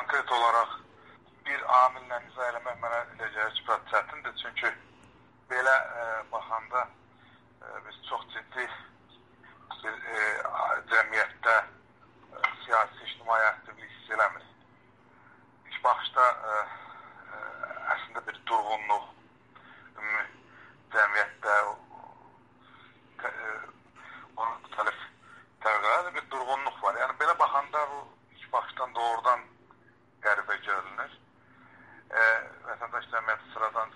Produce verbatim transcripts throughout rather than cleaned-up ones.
konkret olaraq bir amillə izah eləmək mənə elə gəlir ki, biraz çətindir. Çünki belə e, baxanda e, biz çox ciddi bir e, cəmiyyətdə e, siyasi ictimai aktivlik hiss eləmirik. İlk baxışda e, e, əslində bir durğunluq, ümumi cəmiyyətdə e, onun müxtəlif təbəqələrdə bir durğunluq var. Yəni belə baxanda bu ilk baxışdan doğrudan qəribə görünür. E, vətəndaş cəmiyyəti sıradan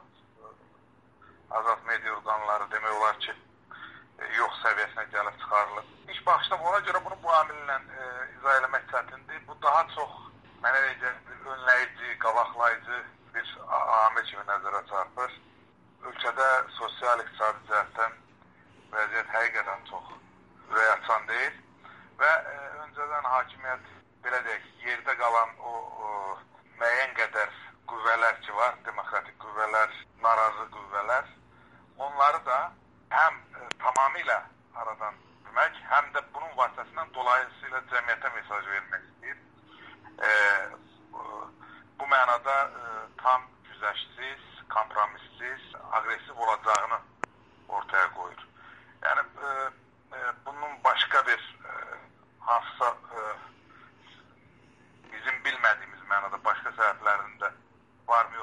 azad media orqanları demək olar ki, e, yox səviyyəsinə gəlib çıxarılır. İlk baxışdan ona görə bunu bu amillə e, izah eləmək çətindir. Bu daha çox mənə elə önləyici, qabaqlayıcı bir amil kimi nəzərə çarpır. Ölkədə sosial-iqtisadi cəhətdən vəziyyət həqiqətən çox ürək açan deyil və e, öncədən hakimiyyət, belə deyək, yerdə qalan o, o müəyyən qədər qüvvələr ki var, demokratik qüvvələr, narazı qüvvələr, onları da həm e, tamamilə aradan bilmək, həm də bunun vasitəsindən dolayısıyla cəmiyyətə mesaj vermək istəyir. E, bu mənada e, tam güzəştsiz, kompromissiz, agresiv olacağını ortaya qoyur. Yəni e, e, bunun başqa bir e, hansısa e, bizim bilmədiyimiz mənada başqa səbəblərində var mı